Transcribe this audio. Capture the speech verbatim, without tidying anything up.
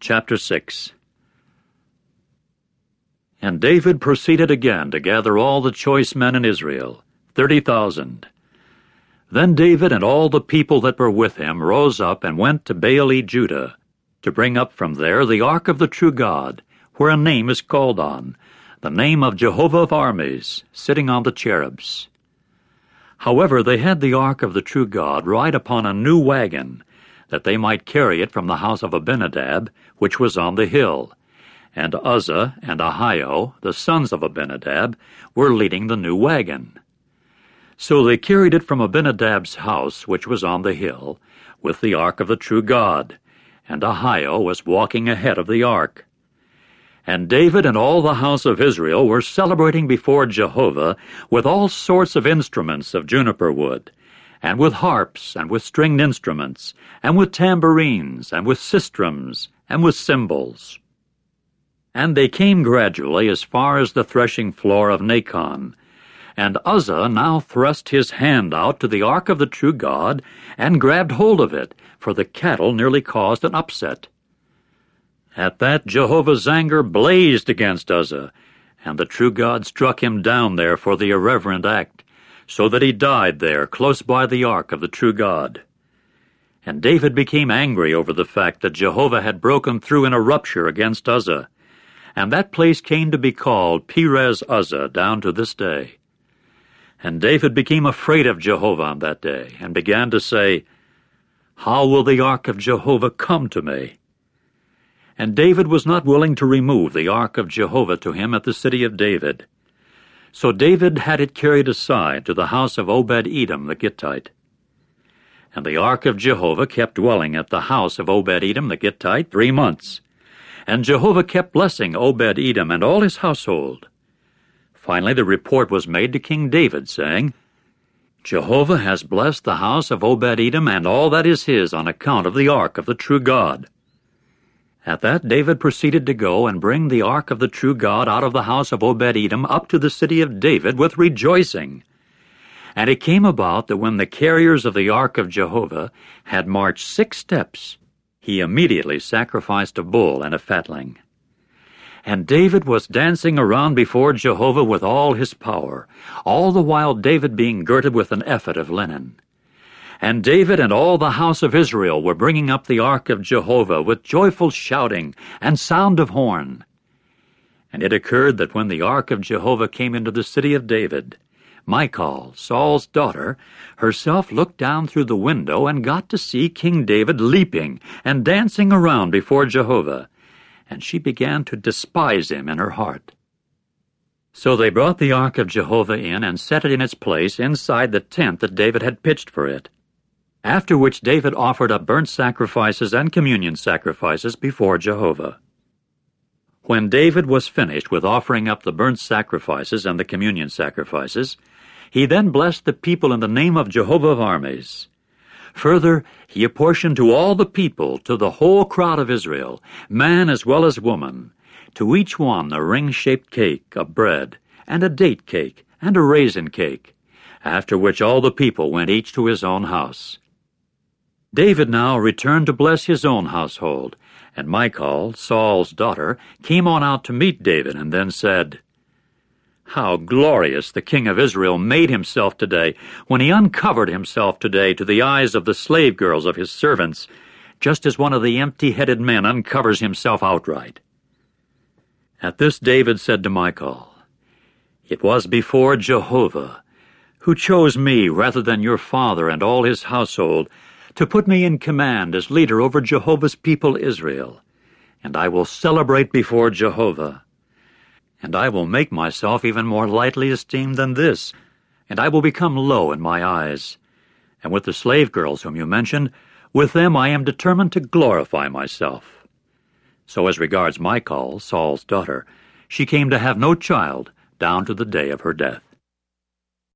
Chapter six. And David proceeded again to gather all the choice men in Israel, thirty thousand. Then David and all the people that were with him rose up and went to Baale-Judah, to bring up from there the ark of the true God, where a name is called on, the name of Jehovah of armies, sitting on the cherubs. However, they had the ark of the true God ride upon a new wagon, that they might carry it from the house of Abinadab, which was on the hill. And Uzzah and Ahio, the sons of Abinadab, were leading the new wagon. So they carried it from Abinadab's house, which was on the hill, with the ark of the true God, and Ahio was walking ahead of the ark. And David and all the house of Israel were celebrating before Jehovah with all sorts of instruments of juniper wood, and with harps, and with stringed instruments, and with tambourines, and with sistrums, and with cymbals. And they came gradually as far as the threshing floor of Nacon. And Uzzah now thrust his hand out to the ark of the true God, and grabbed hold of it, for the cattle nearly caused an upset. At that Jehovah's anger blazed against Uzzah, and the true God struck him down there for the irreverent act, so that he died there close by the ark of the true God. And David became angry over the fact that Jehovah had broken through in a rupture against Uzzah, and that place came to be called Perez Uzzah down to this day. And David became afraid of Jehovah on that day, and began to say, "How will the ark of Jehovah come to me?" And David was not willing to remove the ark of Jehovah to him at the city of David. So David had it carried aside to the house of Obed-Edom the Gittite. And the ark of Jehovah kept dwelling at the house of Obed-Edom the Gittite three months. And Jehovah kept blessing Obed-Edom and all his household. Finally the report was made to King David, saying, "Jehovah has blessed the house of Obed-Edom and all that is his on account of the ark of the true God." At that David proceeded to go and bring the ark of the true God out of the house of Obed-Edom up to the city of David with rejoicing. And it came about that when the carriers of the ark of Jehovah had marched six steps, he immediately sacrificed a bull and a fatling. And David was dancing around before Jehovah with all his power, all the while David being girded with an ephod of linen. And David and all the house of Israel were bringing up the ark of Jehovah with joyful shouting and sound of horn. And it occurred that when the ark of Jehovah came into the city of David, Michal, Saul's daughter, herself looked down through the window and got to see King David leaping and dancing around before Jehovah, and she began to despise him in her heart. So they brought the ark of Jehovah in and set it in its place inside the tent that David had pitched for it. After which David offered up burnt sacrifices and communion sacrifices before Jehovah. When David was finished with offering up the burnt sacrifices and the communion sacrifices, he then blessed the people in the name of Jehovah of armies. Further, he apportioned to all the people, to the whole crowd of Israel, man as well as woman, to each one a ring-shaped cake of bread, and a date cake, and a raisin cake, after which all the people went each to his own house. David now returned to bless his own household, and Michal, Saul's daughter, came on out to meet David, and then said, "How glorious the king of Israel made himself today, when he uncovered himself today to the eyes of the slave girls of his servants, just as one of the empty-headed men uncovers himself outright." At this David said to Michal, "It was before Jehovah, who chose me rather than your father and all his household, to put me in command as leader over Jehovah's people Israel, and I will celebrate before Jehovah. And I will make myself even more lightly esteemed than this, and I will become low in my eyes. And with the slave girls whom you mentioned, with them I am determined to glorify myself." So as regards Michal, Saul's daughter, she came to have no child down to the day of her death.